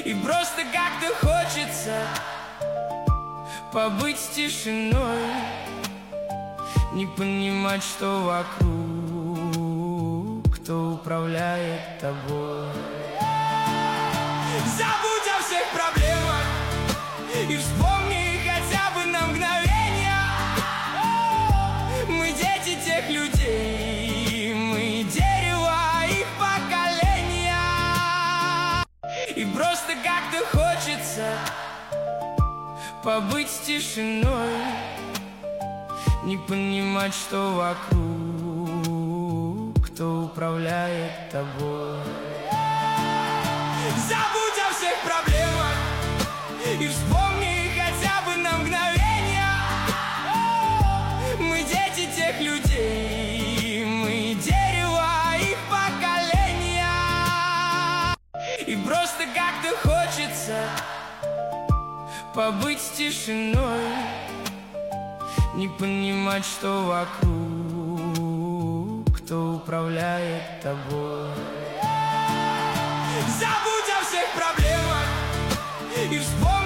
И просто как-то хочется побыть с тишиной, не понимать, что вокруг, кто управляет тобой. Забудь о всех проблемах и вспомни хотя бы на мгновение. Мы дети тех людей, мы дерево их поколения. И просто как-то хочется побыть с тишиной, не понимать, что вокруг, кто управляет тобой. Забудь о всех проблемах и вспомни хотя бы на мгновение. Мы дети тех людей, мы дерево их поколения. И просто как-то хочется побыть с тишиной, не понимать, что вокруг, кто управляет тобой. Забудь о всех проблемах и вспомни